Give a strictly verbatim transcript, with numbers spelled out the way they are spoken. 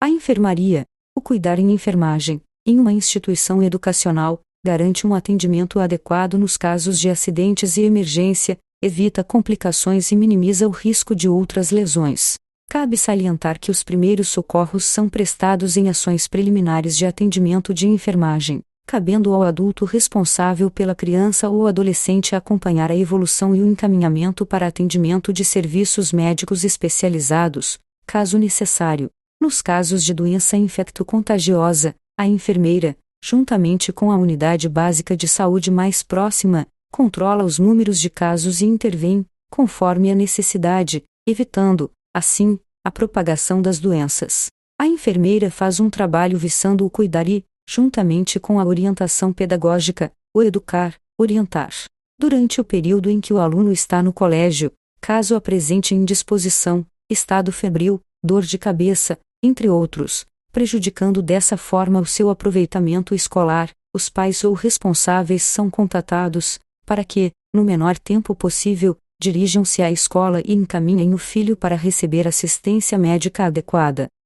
A enfermaria, o cuidar em enfermagem, em uma instituição educacional, garante um atendimento adequado nos casos de acidentes e emergência, evita complicações e minimiza o risco de outras lesões. Cabe salientar que os primeiros socorros são prestados em ações preliminares de atendimento de enfermagem, cabendo ao adulto responsável pela criança ou adolescente acompanhar a evolução e o encaminhamento para atendimento de serviços médicos especializados, caso necessário. Nos casos de doença infecto-contagiosa, a enfermeira, juntamente com a unidade básica de saúde mais próxima, controla os números de casos e intervém, conforme a necessidade, evitando, assim, a propagação das doenças. A enfermeira faz um trabalho visando o cuidar e, juntamente com a orientação pedagógica, o educar, orientar. Durante o período em que o aluno está no colégio, caso apresente indisposição, estado febril, dor de cabeça, entre outros, prejudicando dessa forma o seu aproveitamento escolar, os pais ou responsáveis são contatados, para que, no menor tempo possível, dirijam-se à escola e encaminhem o filho para receber assistência médica adequada.